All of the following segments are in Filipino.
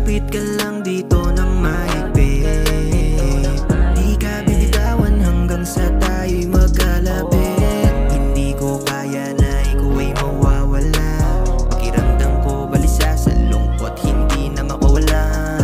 Kapit ka lang dito ng mahigpit, di ka bibitawan hanggang sa tayo'y magkalapit. Hindi ko kaya na ikaw ay mawawala, pakiramdam ko balisa sa lungkot, hindi na makawala.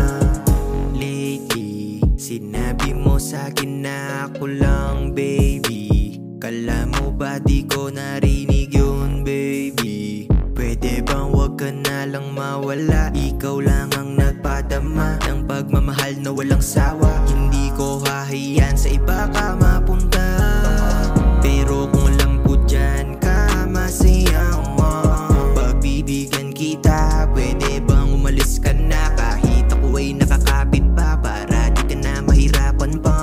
Lately, sinabi mo sa'kin na ako lang, baby. Kala mo ba di ko narinig yun, baby? Pwede bang wag ka na lang mawala? Ikaw lang ang nagpadama ng pagmamahal na walang sawa. Hindi ko hahayan sa iba ka mapunta, pero kung alam ko dyan ka masaya mo, pagbibigyan kita. Pwede bang umalis ka na kahit ako ay nakakapit pa, para di ka na mahirapan pa.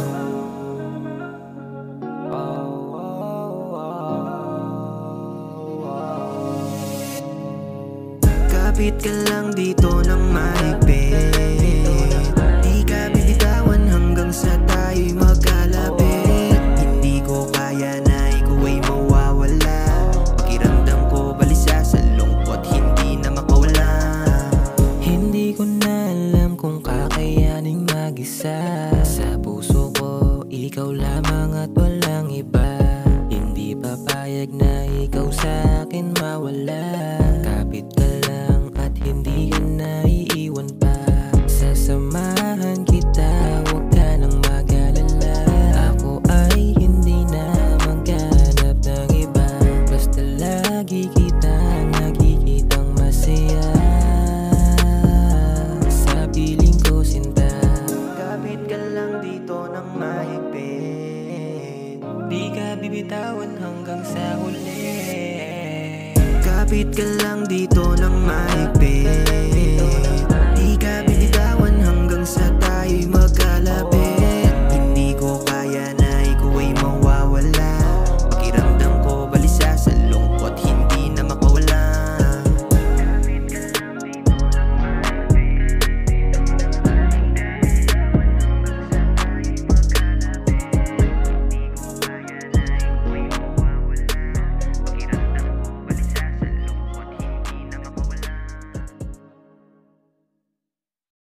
Kapit ka lang dito ng mahigpit, di ka bibitawan hanggang sa tayo'y magkalapit. Hindi ko kaya na ikaw ay mawawala, pakiramdam ko balisa sa lungkot, hindi na makawala. Hindi ko na alam kung kakayaning mag-isa, sa puso ko ikaw lamang at walang iba. Hindi papayag na ikaw sa akin mawala. Kapit ka lang at hindi ka naiiwan pa, sasamahan kita, huwag ka nang mag-alala. Ako ay hindi na maghanap ng iba, basta lagi kita nakikitang masaya sa piling ko, sinta. Kapit ka lang dito ng mahigpit, di ka bibitawan hanggang sa huli. Kapit ka lang dito ng mahigpit,